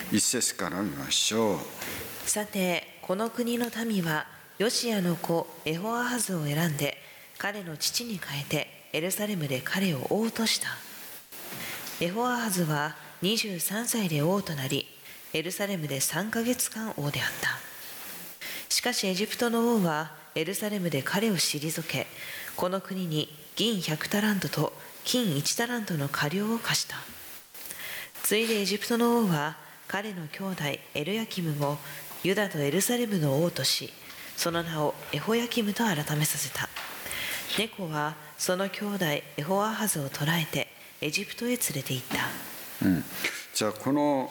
一節から見ましょう。 さて、この国の民はヨシアの子エホアハズを選んで彼の父に変えてエルサレムで彼を王とした。エホアハズは23歳で王となり、エルサレムで3ヶ月間王であった。しかしエジプトの王はエルサレムで彼を退け、この国に銀100タラントと金1タラントの過料を課した。次いでエジプトの王は彼の兄弟エルヤキムをユダとエルサレムの王とし、その名をエホヤキムと改めさせた。猫はその兄弟エホアハズを捕らえてエジプトへ連れて行った。 じゃあこの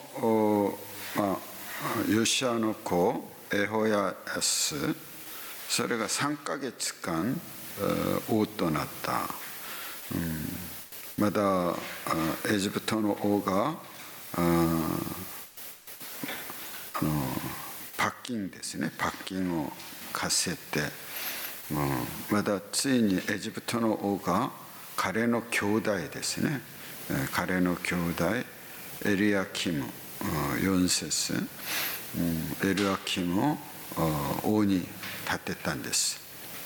ヨシアの子エホヤス、それが3ヶ月間王となった。まだエジプトの王が罰金ですね、罰金を課せて、またついにエジプトの王が彼の兄弟ですね、彼の兄弟エルヤキム4節、エルヤキムを王に立てたんです。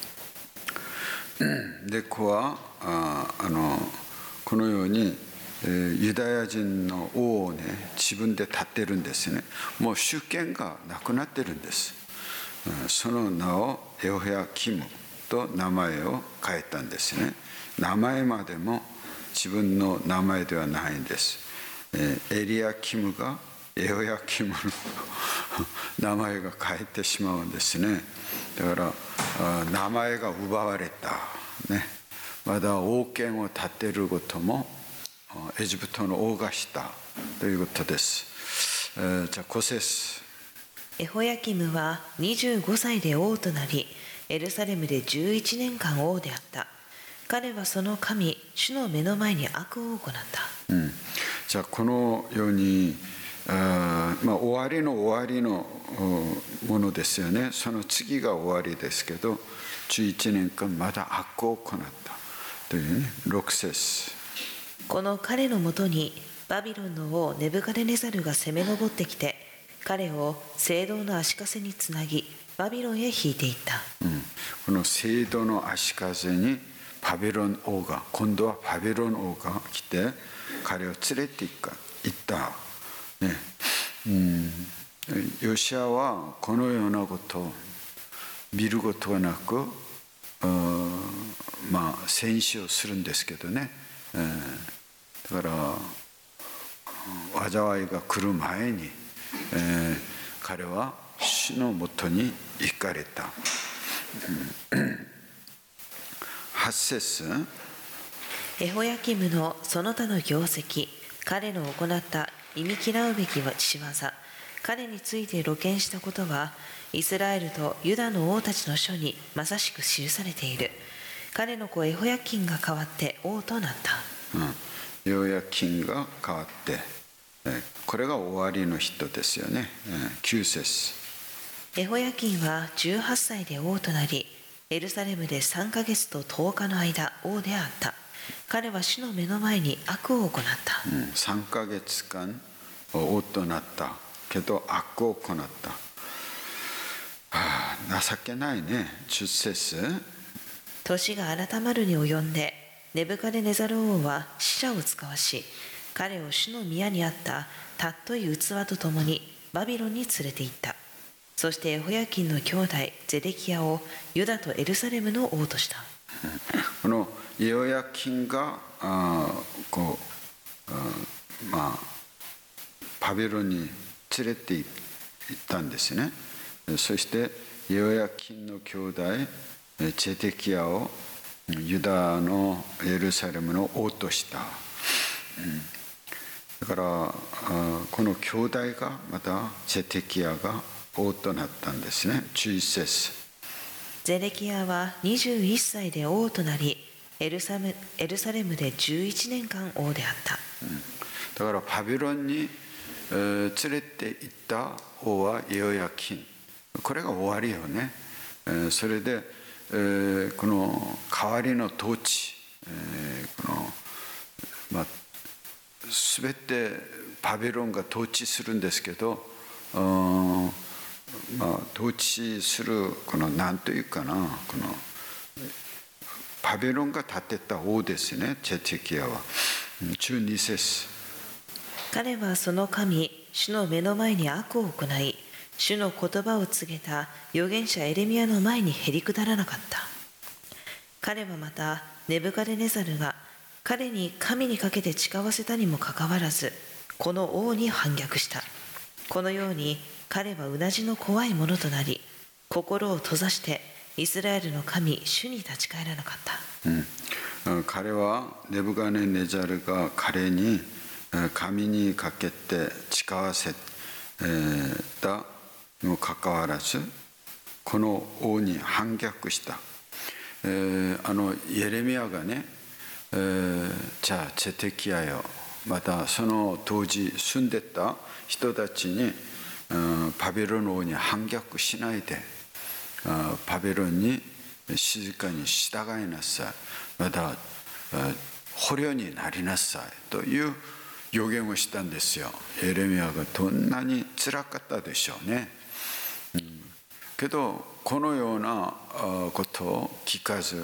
でこはこのようにユダヤ人の王をね自分で立てるんですね。もう主権がなくなってるんです。その名をエホヤキムと名前を変えたんですね。名前までも自分の名前ではないんです。エリヤキムがエホヤキムの名前が変えてしまうんですね。だから名前が奪われた、ね、まだ王権を立てることもエジプトの王がしたということです。じゃあ5節。 エホヤキムは25歳で王となり、エルサレムで11年間王であった。彼はその神、主の目の前に悪を行った。 じゃあこのように終わりのものですよね。その次が終わりですけど、11年間まだ悪を行ったというね、6節。 この彼のもとにバビロンの王ネブカデネザルが攻め上ってきて、彼を聖堂の足かせにつなぎバビロンへ引いていった。 この聖堂の足かせにバビロン王が、今度はバビロン王が来て彼を連れて行った、ヨシアはこのようなことを見ることはなく戦死をするんですけどね、だから災いが来る前に、彼は主のもとに行かれた。8節。 エホヤキムのその他の業績、彼の行った忌み嫌うべき仕業、彼について露見したことはイスラエルとユダの王たちの書にまさしく記されている。彼の子エホヤキンが代わって王となった。 エホヤキンが代わって、これが終わりの人ですよね。9節。 エホヤキンは18歳で王となり、エルサレムで3ヶ月と10日の間王であった。彼は主の目の前に悪を行った。 3ヶ月間王となったけど悪を行った。情けないね。10節。 年が改まるに及んでネブカデネザル王は使者を使わし、彼を主の宮にあった尊い器とともにバビロンに連れて行った。そしてエホヤキンの兄弟ゼデキヤをユダとエルサレムの王とした。 このエホヤキンがバビロンに連れて行ったんですね。そしてエホヤキンの兄弟ゼデキヤをユダのエルサレムの王とした。だからこの兄弟がまたゼデキヤが王となったんですね。11節。 ゼデキヤは21歳で王となり、エルサレムで11年間王であった。 だからバビロンに連れて行った王はエホヤキン。これが終わりよね。それでこの代わりの統治、全てバベロンが統治するんですけど、統治するこの何というかな、このバベロンが建てた王ですね、ゼデキヤは。12節。 彼はその神、主の目の前に悪を行い、主の言葉を告げた預言者エレミヤの前にへりくだらなかった。彼はまたネブカデネザルが彼に神にかけて誓わせたにもかかわらず、この王に反逆した。このように彼はうなじの怖いものとなり、心を閉ざしてイスラエルの神、主に立ち返らなかった。 彼はネブカデネザルが彼に神にかけて誓わせたにもかかわらず、この王に反逆した。エレミヤがね、じゃあゼデキヤよ、またその当時住んでた人たちに、バベロン王に反逆しないで、バベロンに静かに従いなさい、また捕虜になりなさいという予言をしたんですよ。エレミヤがどんなにつらかったでしょうね。けどこのようなことを聞かず、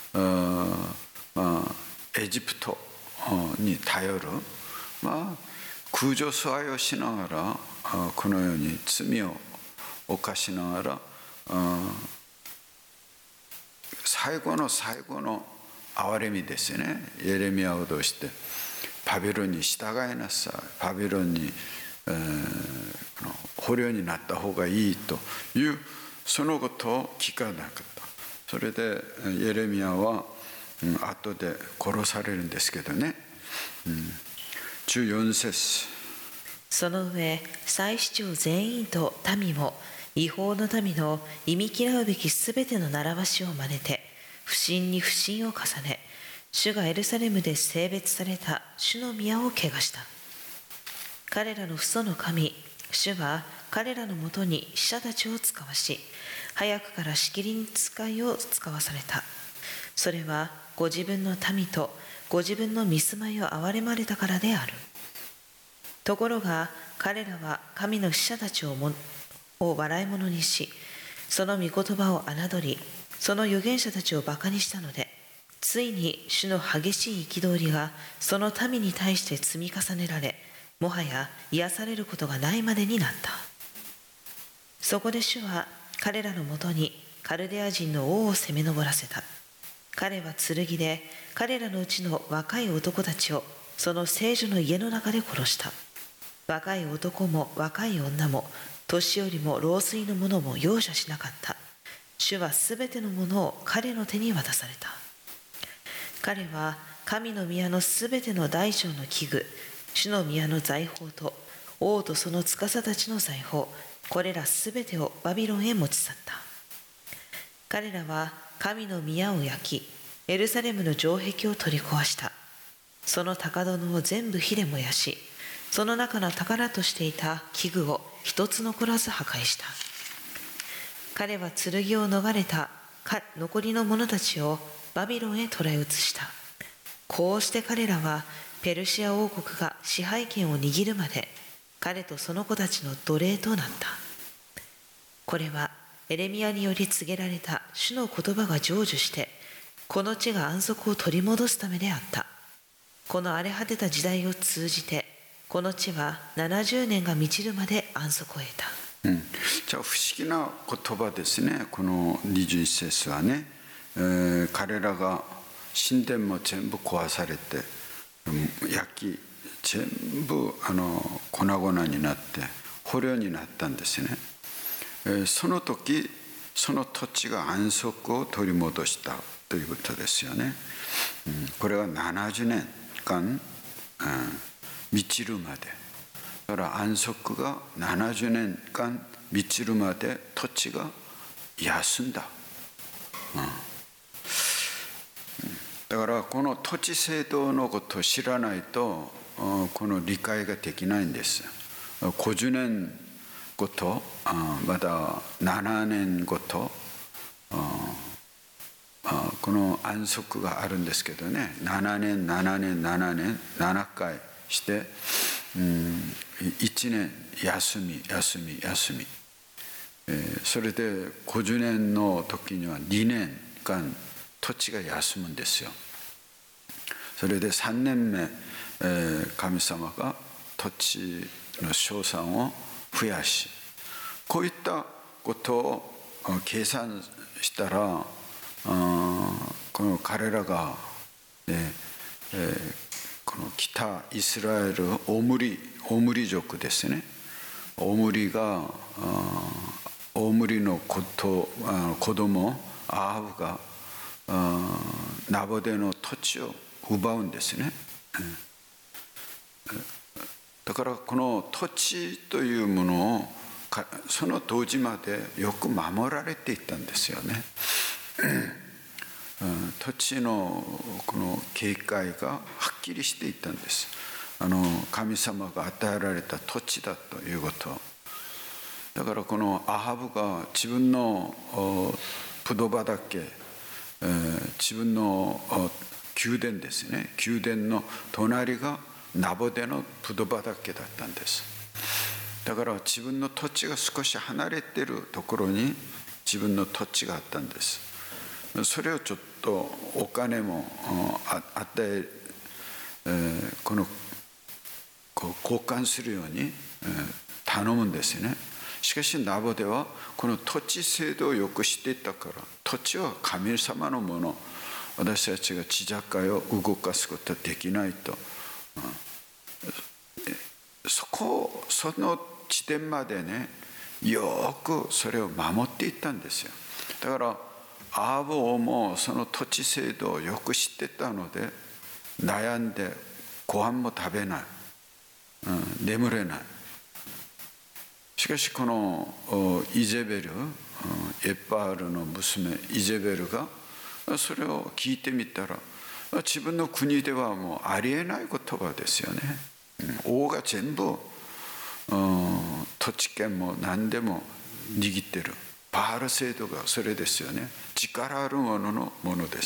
エジプトに頼る、空女崇拝をしながら、このように罪を犯しながら、最後の最後の憐れみですね。エレミヤを脅してバベロンに従いなさい、バベロンに、捕虜になった方がいいというそのことを聞かなかった。それでエレミヤは後で殺されるんですけどね。14節。 その上、祭司長全員と民も違法の民の忌み嫌うべきすべての習わしを真似て、不信に不信を重ね、主がエルサレムで聖別された主の宮を汚した。彼らの父祖の神、主は彼らのもとに使者たちを使わし、早くからしきりに使いを使わされた。それはご自分の民とご自分の見住まいを憐れまれたからである。ところが彼らは神の使者たちを笑い物にし、その御言葉を侮り、その預言者たちをバカにしたので、ついに主の激しい憤りがその民に対して積み重ねられ、もはや癒されることがないまでになった。そこで主は彼らのもとにカルデア人の王を攻め上らせた。彼は剣で彼らのうちの若い男たちをその聖女の家の中で殺した。若い男も若い女も年寄りも老衰の者も容赦しなかった。主はすべてのものを彼の手に渡された。彼は神の宮のすべての大小の器具、主の宮の財宝と王とその司たちの財宝、これらすべてをバビロンへ持ち去った。彼らは神の宮を焼き、エルサレムの城壁を取り壊した。その高殿を全部火で燃やし、その中の宝としていた器具を一つ残らず破壊した。彼は剣を逃れた残りの者たちをバビロンへ捕らえ移した。こうして彼らはペルシア王国が支配権を握るまで彼とその子たちの奴隷となった。これはエレミヤにより告げられた主の言葉が成就して、この地が安息を取り戻すためであった。この荒れ果てた時代を通じて、この地は70年が満ちるまで安息を得た。 じゃあ不思議な言葉ですね。この21節はね、彼らが神殿も全部壊されて焼き、全部粉々になって捕虜になったんですね。その時その土地が安息を取り戻したということですよね。これは70年間、満ちるまで、だから安息が70年間満ちるまで土地が休んだ。だからこの土地制度のことを知らないとこの理解ができないんです。50年ごと、まだ7年ごと、この安息があるんですけどね、7年7年7年7回して 1年休み、それで50年の時には2年間土地が休むんですよ。それで3年目、神様が土地の生産を増やし、こういったことを計算したら、この彼らが、この北イスラエルオムリ族ですね。オムリの子供アハブがナボテの土地を奪うんですね。だからこの土地というものをその当時までよく守られていたんですよね。土地のこの警戒がはっきりしていたんです。神様が与えられた土地だということ。だからこのアハブが自分のブドウ畑、自分の宮殿ですね、宮殿の隣がナボテのブドウ畑だったんです。だから自分の土地が少し離れているところに自分の土地があったんです。それをちょっとお金も与え、この交換するように頼むんですね。しかしナボテはこの土地制度をよく知っていたから、土地は神様のもの、私たちが地境を動かすことはできないと、その地点までね、よくそれを守っていったんですよ。だからアーブ王もその土地制度をよく知ってたので、悩んでご飯も食べない、眠れない。しかしこのイゼベル、エッバールの娘イゼベルがそれを聞いてみたら、自分の国ではもうありえない言葉ですよね。王が全部土地権も何でも握ってる。パール制度がそれですよね。力あるもののものです。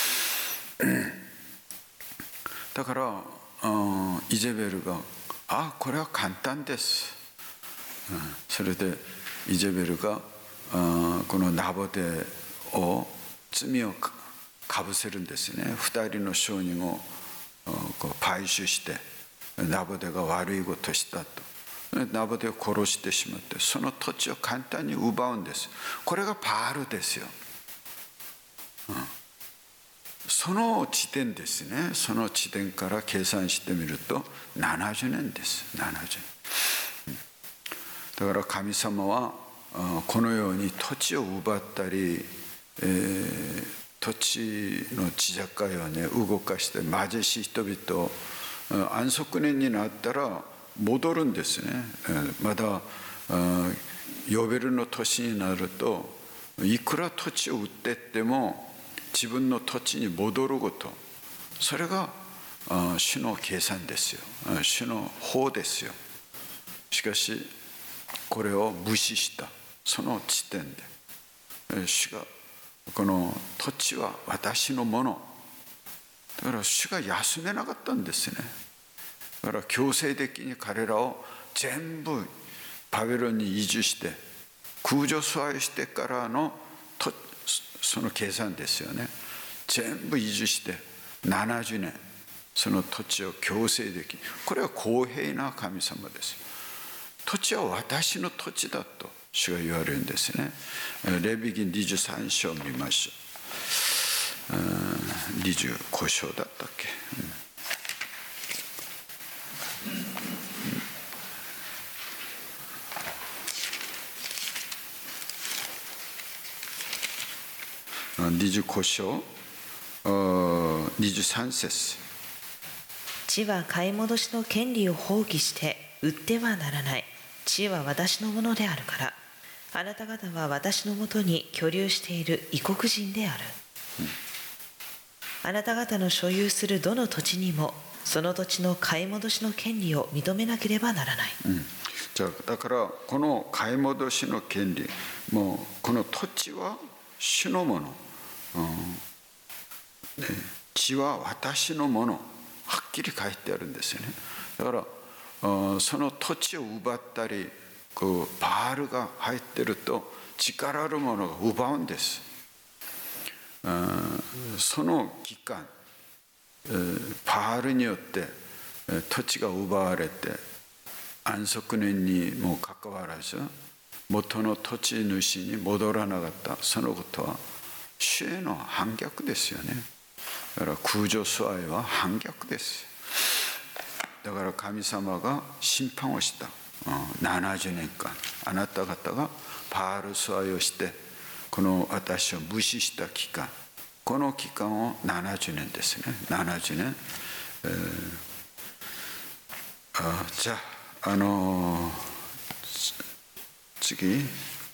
だからイゼベルがこれは簡単です。それでイゼベルがこのナボテを罪をかぶせるんですね。2人の証人を買収してナボテが悪いことをしたと。ナボテを殺してしまって、その土地を簡単に奪うんです。これがパールですよ。その地点ですね。その地点から計算してみると70年です。70年。だから神様はこのように土地を奪ったり、土地の地境をね動かして貧しい人々を安息年になったら戻るんですね。まだヨベルの年になると、いくら土地を売ってっても自分の土地に戻ること、それが主の計算ですよ。主の法ですよ。しかしこれを無視したその地点で、主がこの土地は私のものだから、主が休めなかったんですね。だから強制的に彼らを全部バビロンに移住して空女支配してからのその計算ですよね。全部移住して70年その土地を強制的に、これは公平な神様です。土地は私の土地だと主が言われるんですね。レビ記23章を見ましょう。25章だったっけ。25章23節。 地は買い戻しの権利を放棄して売ってはならない。地は私のものであるから、あなた方は私のもとに居留している異国人である。あなた方の所有するどの土地にもその土地の買い戻しの権利を認めなければならない。 じゃあだからこの買い戻しの権利、もうこの土地は主のもの、地は私のもの、はっきり書いてあるんですよね。だからその土地を奪ったりバールが入ってると力あるものが奪うんです。その期間バールによって土地が奪われて安息年にもかかわらず元の土地主に戻らなかった。そのことは主への反逆ですよね。だから空上崇拝は反逆です。だから神様が審判をした70年間あなた方がバール崇拝をしてこの私を無視した期間、この期間を70年ですね。70年、じゃあ次、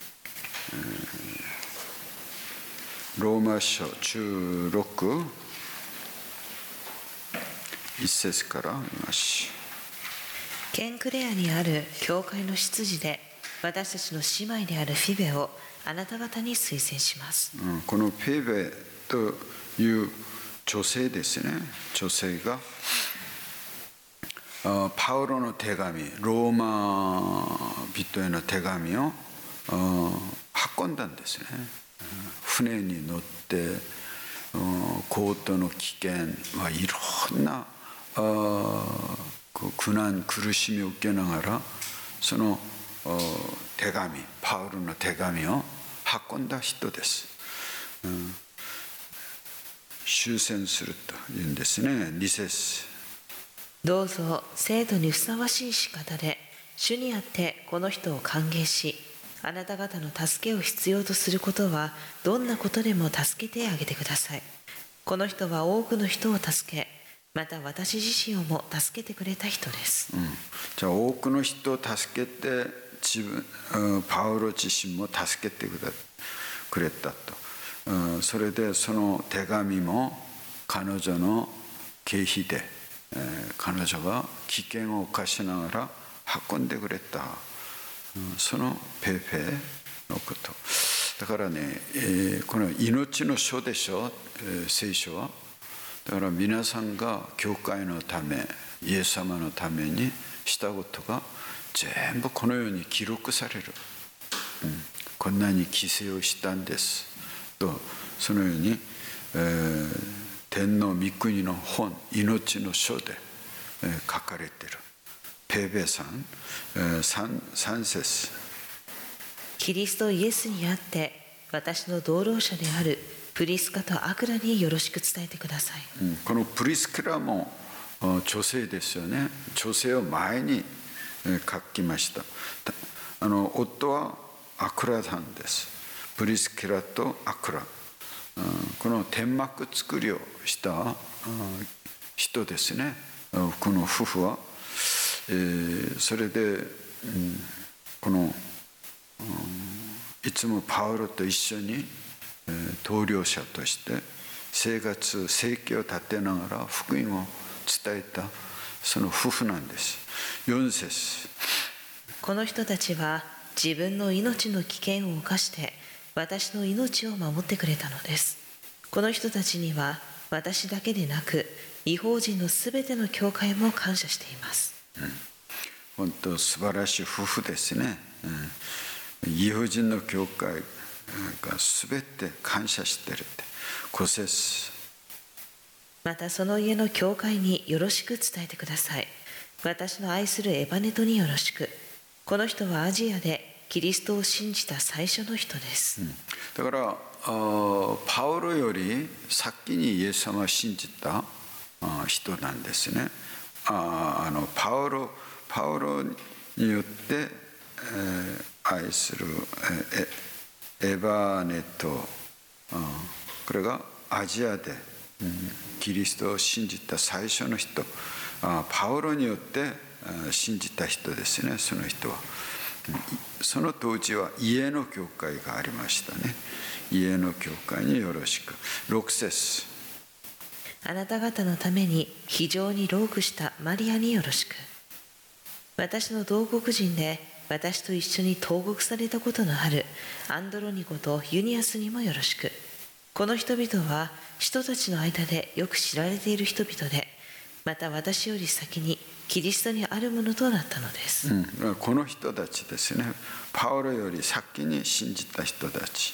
ローマ書16、1節から見ます。 ケンクレアにある教会の執事で私たちの姉妹であるフィベをあなた方に推薦します。 このフィベという女性ですね。女性がパウロの手紙、ローマ人への手紙を運んだんですね。船に乗ってコートの危険、いろんな苦難苦しみを受けながらその手紙、パウロの手紙を運んだ人です。終戦するというんですね。2節、 どうぞ生徒にふさわしい仕方で主にあってこの人を歓迎し、あなた方の助けを必要とすることはどんなことでも助けてあげてください。この人は多くの人を助け、また私自身をも助けてくれた人です。 じゃあ多くの人を助けてパウロ自身も助けてくれたと。それでその手紙も彼女の経費で彼女が危険を冒しながら運んでくれた、そのペーペーのこと。だからね、この命の書でしょ、聖書は。だから皆さんが教会のため、イエス様のためにしたことが全部このように記録される。こんなに規制をしたんですと、そのように、天皇御国の本、命の書で、書かれている。ペーベさん、3節。 キリストイエスにあって私の同労者であるプリスカとアクラによろしく伝えてください。 このプリスカラも女性ですよね。女性を前に書きました。夫はアクラさんです。プリスキラとアクラ、この天幕作りをした人ですね。この夫婦は、それで、いつもパウロと一緒に同僚者として生計を立てながら福音を伝えたその夫婦なんです。4節。 この人たちは自分の命の危険を冒して私の命を守ってくれたのです。この人たちには私だけでなく異邦人のすべての教会も感謝しています。 本当素晴らしい夫婦ですね。異邦人の教会がすべて感謝してるって。5節。 またその家の教会によろしく伝えてください。私の愛するエバネトによろしく。この人はアジアでキリストを信じた最初の人です。 だからパウロより先にイエス様を信じた人なんですね。パウロによって、愛するエバネト、これがアジアで、キリストを信じた最初の人、パウロによって信じた人ですね。その人はその当時は家の教会がありましたね。家の教会によろしく。6節。 あなた方のために非常に労苦したマリアによろしく。私の同国人で私と一緒に投獄されたことのあるアンドロニコとユニアスにもよろしく。この人々は人たちの間でよく知られている人々で、 また私より先にキリストにあるものとなったのです。 この人たちですね、パウロより先に信じた人たち、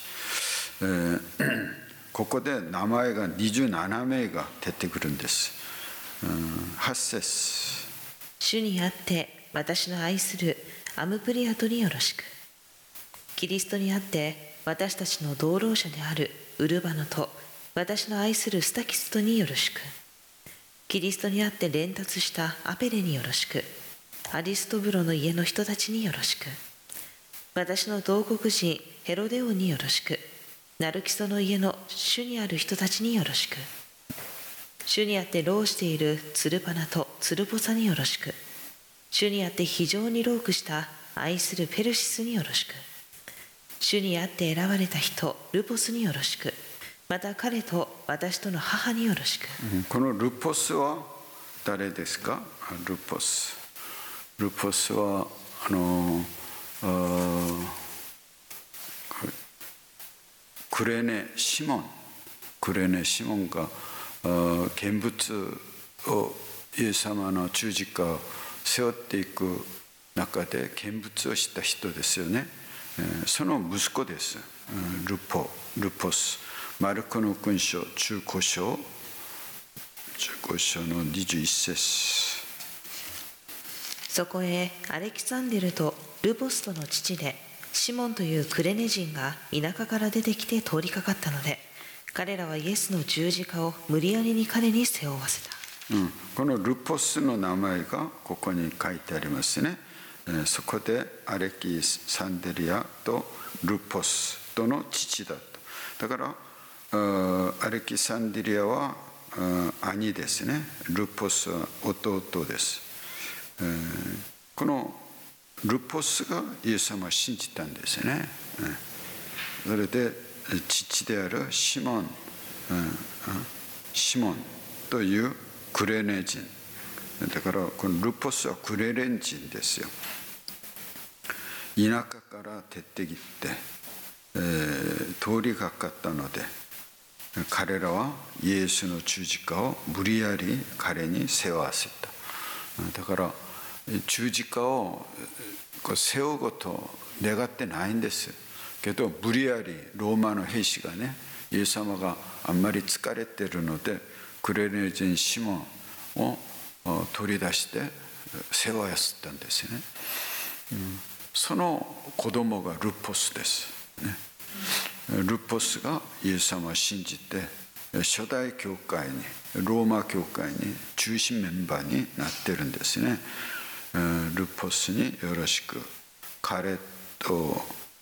ここで名前が27名が出てくるんです。8節。 主にあって私の愛するアムプリアトによろしく。キリストにあって私たちの同労者であるウルバノと私の愛するスタキストによろしく。キリストにあって連達したアペレによろしく。アリストブロの家の人たちによろしく。私の同国人ヘロデオンによろしく。ナルキソの家の主にある人たちによろしく。主にあって労しているツルパナとツルポサによろしく。主にあって非常に労苦した愛するペルシスによろしく。主にあって選ばれた人ルポスによろしく。また彼と私との母によろしく。 このルポスは誰ですか？ルポスはクレネシモンが見物をイエス様の十字架を背負っていく中で見物をした人ですよね。その息子です。ルポス。マルコの勲章15章の21節。 そこへアレキサンデルとルポストの父でシモンというクレネ人が田舎から出てきて通りかかったので、彼らはイエスの十字架を無理やりに彼に背負わせた。 このルポスの名前がここに書いてありますね。そこでアレキサンデリアとルポスとの父だと。だからアレキサンデリアは兄ですね。ルポスは弟です。このルポスがイエス様を信じたんですね。それで父であるシモンというクレネ人だから、このルポスはクレネ人ですよ。田舎から出てきて、通りがかったので彼らはイエスの十字架を無理やり彼に背負わせた。だから十字架を背負うことを願ってないんですけど、無理やりローマの兵士がね、イエス様があんまり疲れてるのでクレネ人シモンを取り出して背負わせたんですね。その子供がルポスですね。ルポスがイエス様を信じて初代教会に、ローマ教会に中心メンバーになってるんですね。ルポスによろしく。彼と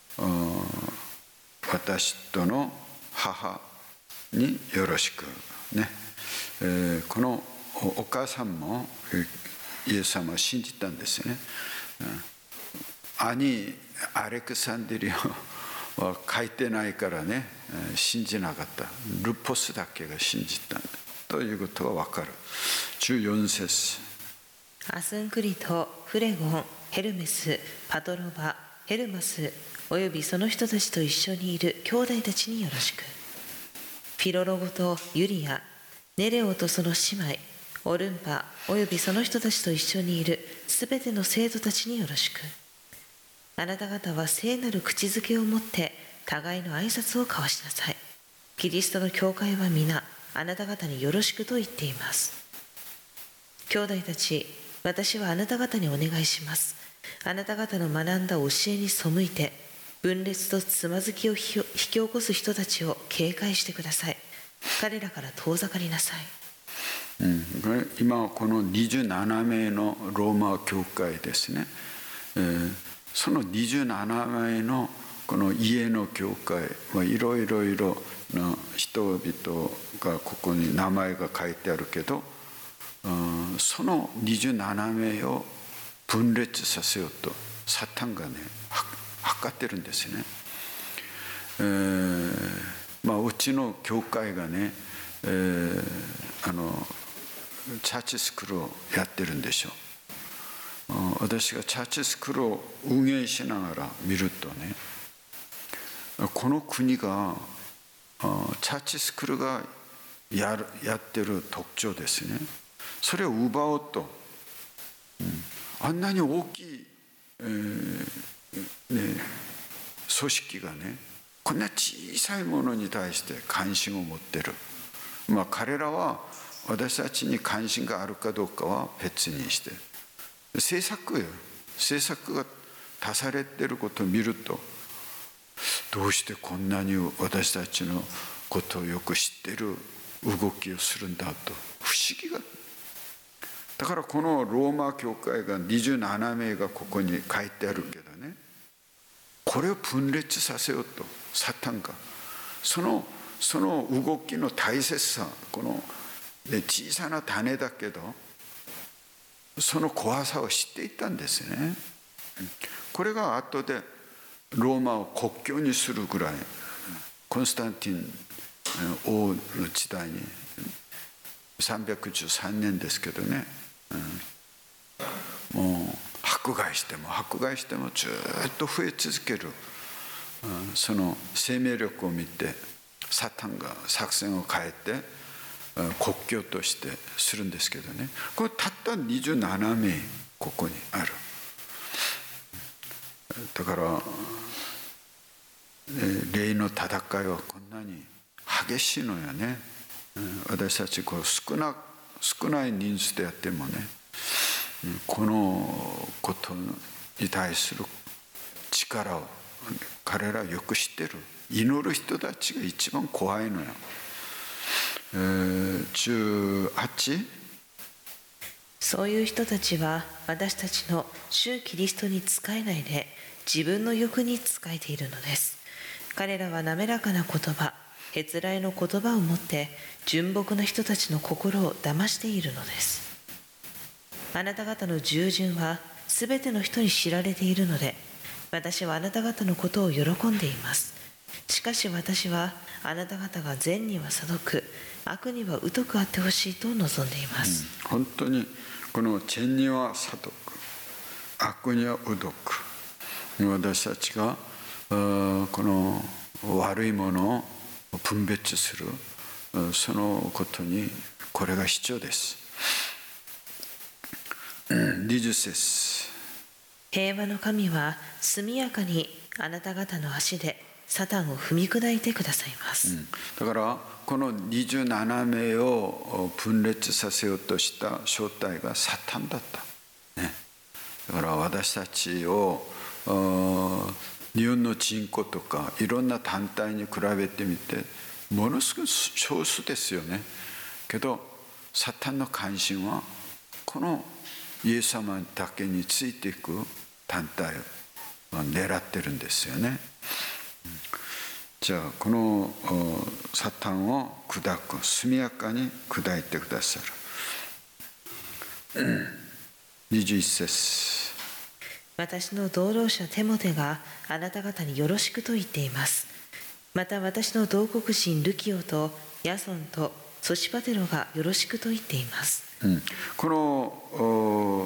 私との母によろしくね。このお母さんもイエス様を信じたんですね。兄アレクサンデリアは書いてないからね、信じなかった。ルポスだけが信じたということが分かる。14節。 アスンクリト、フレゴン、ヘルメス、パトロバ、ヘルマスおよびその人たちと一緒にいる兄弟たちによろしく。ピロロゴとユリア、ネレオとその姉妹、オルンパおよびその人たちと一緒にいるすべての生徒たちによろしく。あなた方は聖なる口づけを持って互いの挨拶を交わしなさい。キリストの教会は皆あなた方によろしくと言っています。兄弟たち、私はあなた方にお願いします。あなた方の学んだ教えに背いて分裂とつまずきを引き起こす人たちを警戒してください。彼らから遠ざかりなさい。 今この27名のローマ教会ですね。その27名のこの家の教会はいろいろな人々がここに名前が書いてあるけど、その27名を分裂させようとサタンがね測ってるんですね。うちの教会がね、チャーチスクールをやってるんでしょう。私がチャーチスクールを運営しながら見るとね、この国がチャーチスクールがやってる特徴ですね。 それを奪おうと、あんなに大きい、組織がね、こんな小さいものに対して関心を持ってる。彼らは私たちに関心があるかどうかは別にして、政策が足されていることを見ると、どうしてこんなに私たちのことをよく知っている動きをするんだと不思議が。だからこのローマ教会が27名がここに書いてあるけどね、これを分裂させようとサタンがその動きの大切さ、この小さな種だけどその怖さを知っていたんですね。これが後でローマを国境にするぐらい、コンスタンティン王の時代に313年ですけどね、もう迫害してもずっと増え続ける、その生命力を見てサタンが作戦を変えて国境としてするんですけどね、これたった27名ここにある。だから霊の戦いはこんなに激しいのよね。私たち少ない人数でやってもね、このことに対する力を彼らはよく知ってる。祈る人たちが一番怖いのよ。18、 そういう人たちは私たちの主キリストに仕えないで自分の欲に仕えているのです。彼らは滑らかな言葉、へつらいの言葉を持って純朴な人たちの心を騙しているのです。あなた方の従順はすべての人に知られているので、私はあなた方のことを喜んでいます。しかし私はあなた方が善には聡く、悪には疎くあってほしいと望んでいます。 本当にこの善には聡く、悪には疎く、私たちがこの悪いものを分別する、そのことにこれが必要です。20節、 平和の神は速やかにあなた方の足でサタンを踏み砕いてくださいます。 だからこの27名を分裂させようとした正体がサタンだった、ね、だから私たちを日本の人口とかいろんな団体に比べてみてものすごく少数ですよね。けどサタンの関心はこのイエス様だけについていく団体を狙ってるんですよね。じゃあこのサタンを砕く、速やかに砕いてくださる。21節、 私の同労者テモテがあなた方によろしくと言っています。また私の同国人ルキオとヤソンとソシパテロがよろしくと言っています。 この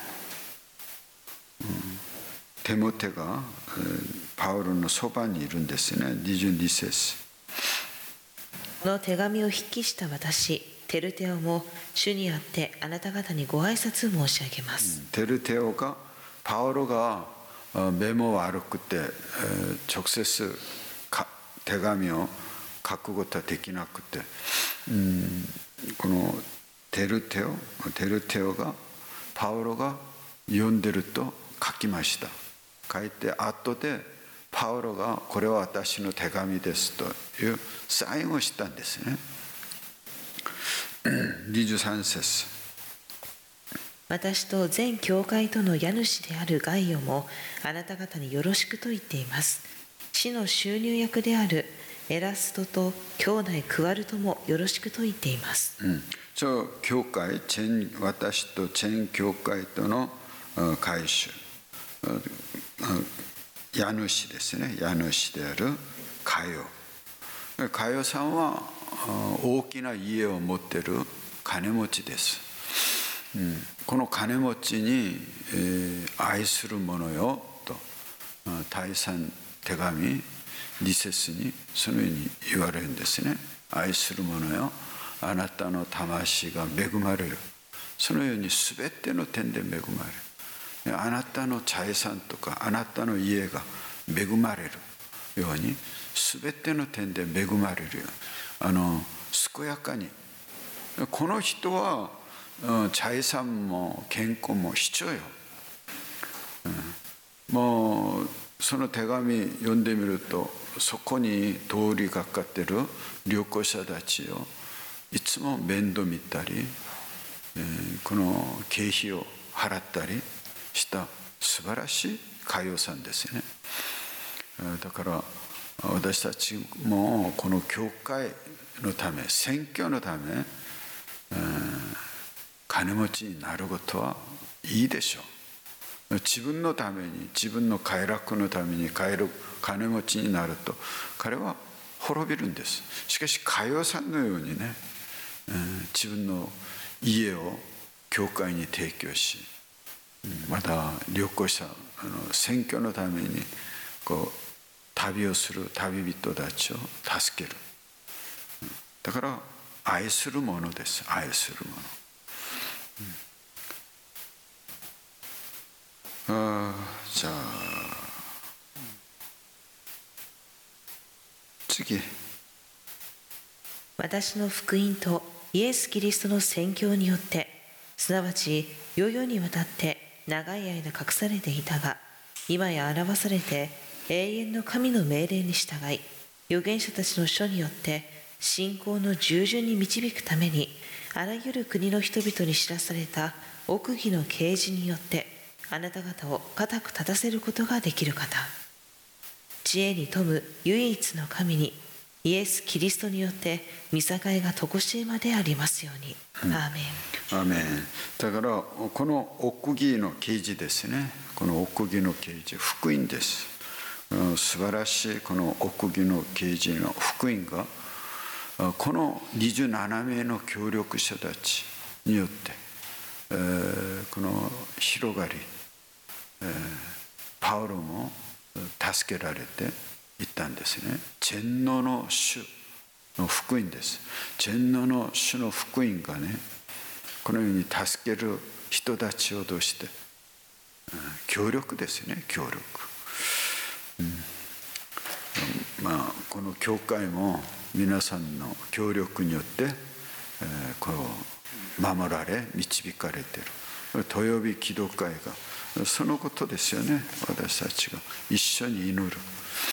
テモテがパウロのそばにいるんですね。22節、 この手紙を筆記した私テルテオも主にあってあなた方にご挨拶申し上げます。 テルテオがパウロが目も悪くて直接手紙を書くことはできなくて、このテルテオがパウロが読んでると書きました。書いて後でパウロがこれは私の手紙ですというサインをしたんですね。23節、 私と全教会との家主であるガイオもあなた方によろしくと言っています。死の収入役であるエラストと兄弟クワルトもよろしくと言っています。 教会、私と全教会との会主、家主ですね。家主であるカヨ。カヨさんは大きな家を持っている金持ちです。この金持ちに愛する者よと第3手紙2節にそのように言われるんですね。愛する者よ、あなたの魂が恵まれる。 そのように全ての点で恵まれる。あなたの財産とかあなたの家が恵まれるように、全ての点で恵まれるように、健やかに。この人は財産も健康も必要よ。もうその手紙読んでみると、そこに通りがかってる旅行者たちをいつも面倒見たり、この経費を払ったりした素晴らしい佳代さんですね。だから私たちもこの教会のため、宣教のため、金持ちになることはいいでしょう。自分のために、自分の快楽のために金持ちになると彼は滅びるんです。しかし佳代さんのようにね、自分の家を教会に提供し、また旅行者宣教のために旅をする旅人たちを助ける。だから愛するものです。愛するもの。じゃあ次。 私の福音とイエス・キリストの宣教によって、すなわち世々にわたって長い間隠されていたが、今や表されて永遠の神の命令に従い、預言者たちの書によって信仰の従順に導くために、あらゆる国の人々に知らされた奥義の啓示によって、あなた方を固く立たせることができる方、知恵に富む唯一の神に、イエス・キリストによって御境が常しえまでありますように。アーメン。 アーメン。だからこの奥義の啓示ですね。この奥義の啓示、福音です。素晴らしいこの奥義の啓示の福音が、この27名の協力者たちによって、この広がり、パウロも助けられていったんですね。全能の主の福音です。全能の主の福音がね、このように助ける人たちを通して、協力ですね、協力。この教会も皆さんの協力によって、守られ導かれている。豊火祈祷会がそのことですよね。私たちが一緒に祈る。